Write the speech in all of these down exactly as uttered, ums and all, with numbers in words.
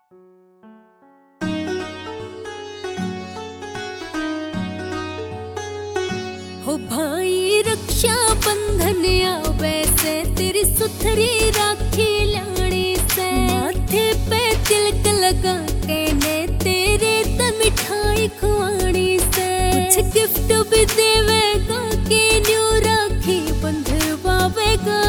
हो भाई रक्षा बंधन आवे से तेरी सुथरी राखी लानी से माथे पे तिलक लगा के ने तेरे त मिठाई खुआनी से कुछ गिफ्ट भी देवेगा के न्यू राखी बंधवावेगा।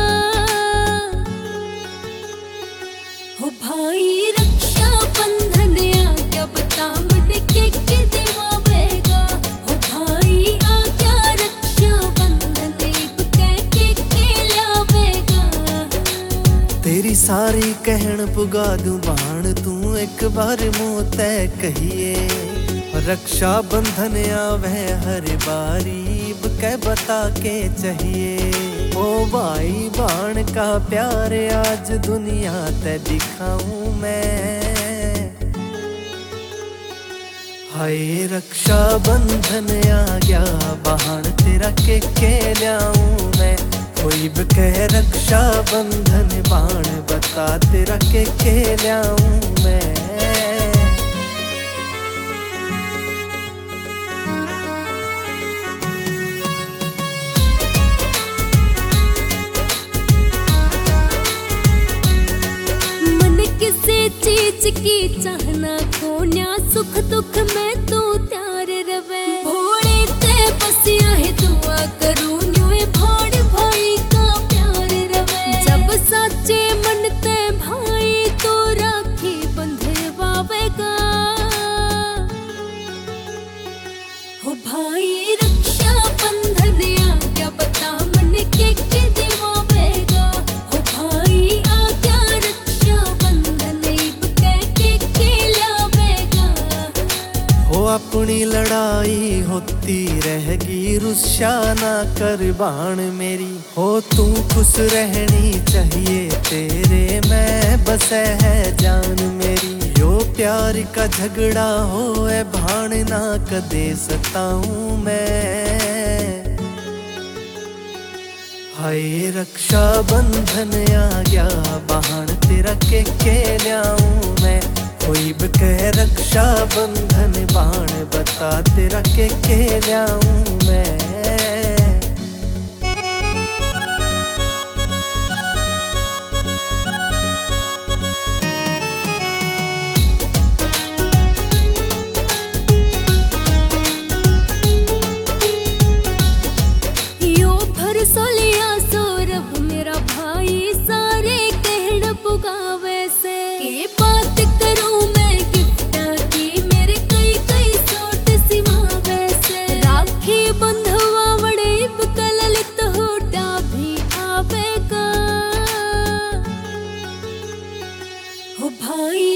हो भाई रक्षा बंधन आ क्या बता मन के के देवावेगा। हो भाई आ क्या रक्षा बंधन कह के के लावेगा। तेरी सारी कहन पुगा दूं बाण तू एक बार मुंह तय कहिए। रक्षा बंधन आवे हर बारी कह बता के चाहिए। ओ भाई बाण का प्यार आज दुनिया ते दिखाऊं मैं। हाय रक्षा बंधन आ गया बाण तेरा के के ल्याऊं मैं। कोई भी कह रक्षा बंधन बाण बता तेरा के के ल्याऊं मैं। चीज की चाहना खोन्या सुख दुख में तू त्यार रवे। भोले ते बसिया है दुआ करूं न्यूए भाड़ भाई का प्यार रवे। जब सच्चे मन ते भाई तो राखी बंधवावेगा। हो भाई रक्षा बंधन आ क्या बता मन के के देवावेगा। हो भाई आ क्या रक्षा बंधन हो अपनी लड़ाई होती रहेगी रुस्सा ना कर बाण मेरी। हो तू खुश रहनी चाहिए तेरे मैं बसे है जान मेरी। यो प्यार का झगड़ा हो है भाण ना कदे सताऊं मैं। हाय रक्षा बंधन आ गया बाण तेरा के के ल्याऊं मैं। कोई भी कह रक्षा बंधन बाण बता तेरा के के ल्याऊं मैं। यो भर सोलिया सौरभ मेरा भाई सारे कहन पुगावे से के बात करूं मैं गिफ्टा की मेरे कई कई सोट सिवावे से। राखी बंधवा बड़े बकल लित होटा भी आवेगा। हो भाई